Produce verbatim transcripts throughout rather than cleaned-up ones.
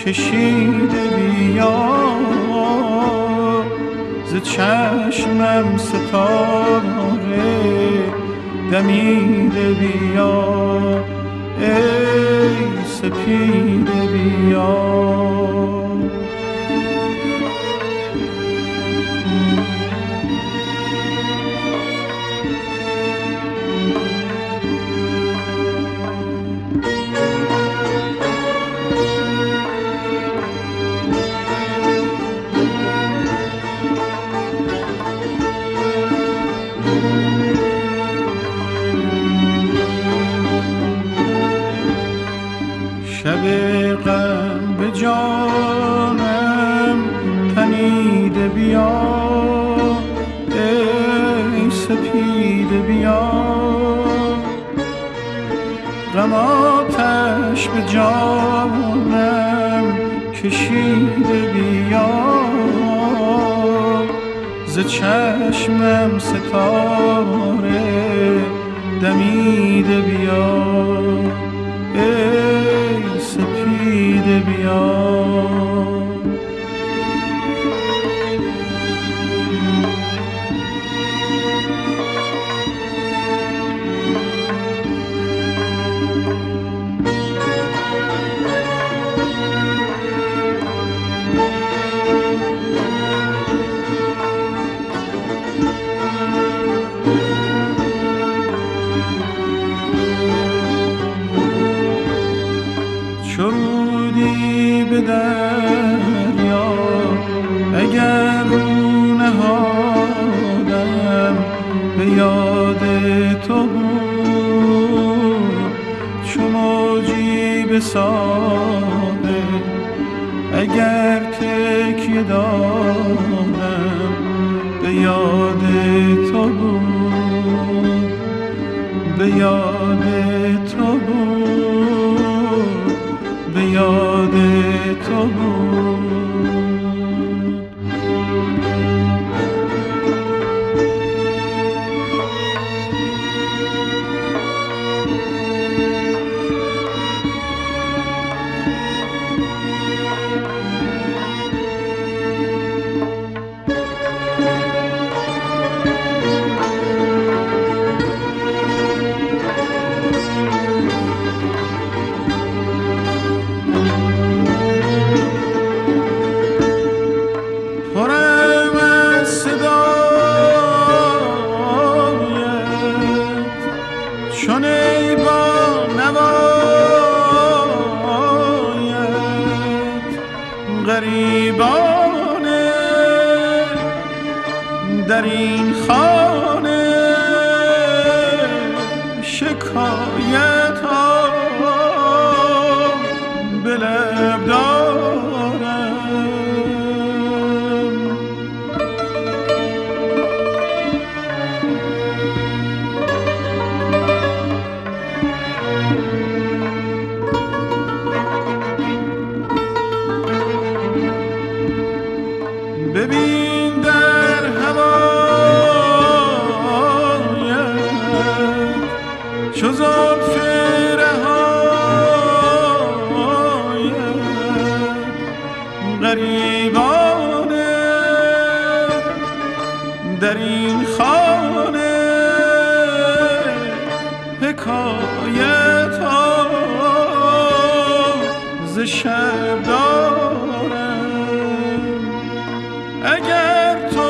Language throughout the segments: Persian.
کشیده بیا، ز چشمم ستاره دمیده بیا، ای سپیده بیا. شب غم به جانم تنیده بیا، ای سپیده بیا، غم آتش به جانم کشیده بیا، ز چشمم ستاره دمیده بیا، ای سپیده بیا. چرودی به دریا اگر رو نهادم، به یاد تو بود چو موجی به ساحل، اگر تکیه دادم به یاد تو بود، به یاد تو بود، به یاد تو بود. چون ای با نوایت غریبانه در این خانه، شکایت ها به لب دارم. ببین در هوایت چو زلف رهایت غریبانه در این خانه، حکایت ها ز شب دارم. اگر تو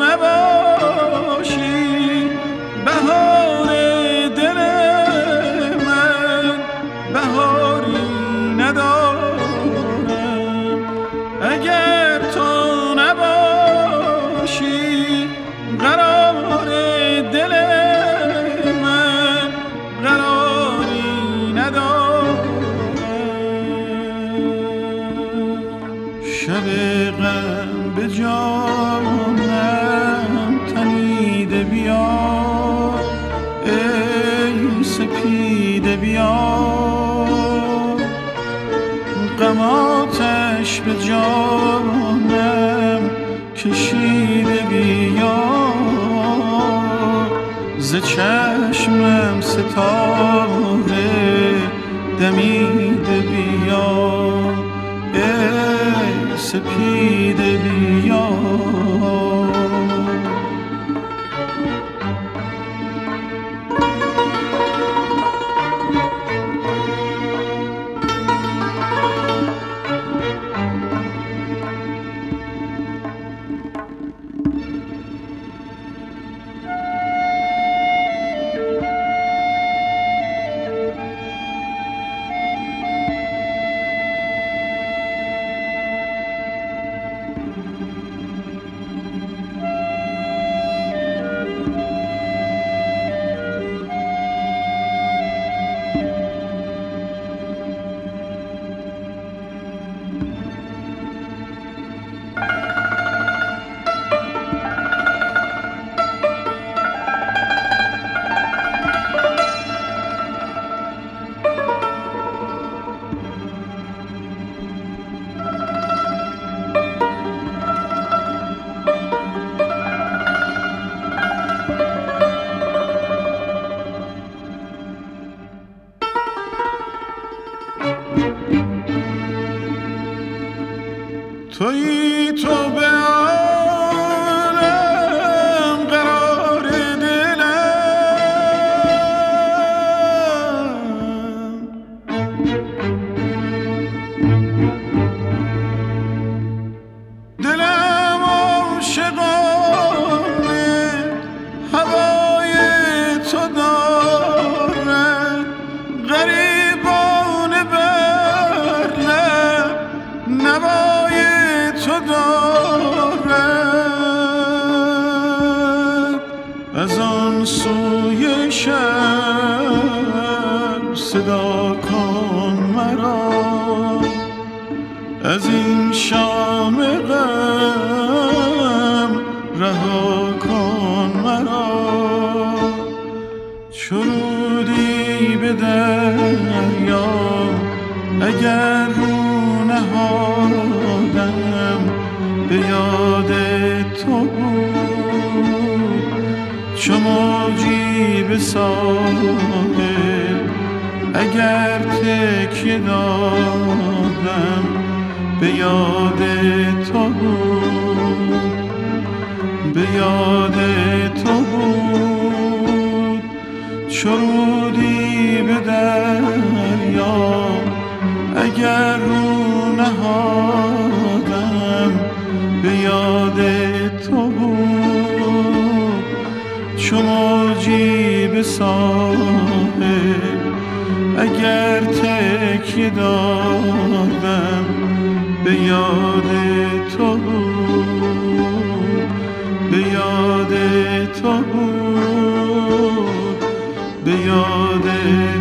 نباشی بهار دل من، بهاری ندارم. اگر تو نباشی قرار دل من، قراری ندارم. شب غم به جانم تنیده بیا، ای سپیده بیا، غم آتش به جانم کشیده بیا، ز چشمم ستاره دمیده بیا، سپیده بیا تویی تو به عالم قرار دلم دلم عاشقانه هوای تو دارد غریبانه بر لب نوای تو دارد از آن سوی شب صدا کن مرا از این شام غم رها کن مرا شرودی به دریا اگر رو نهادم به یاد تو بود چو موجی به ساحل اگر تکیه دادم به یاد تو بود به یاد تو بود شرودی به دریا اگر رو نهادم به یاد تو بود چو موجی به ساحل اگر تکیه دادم به یاد تو بود به یاد تو بود به یاد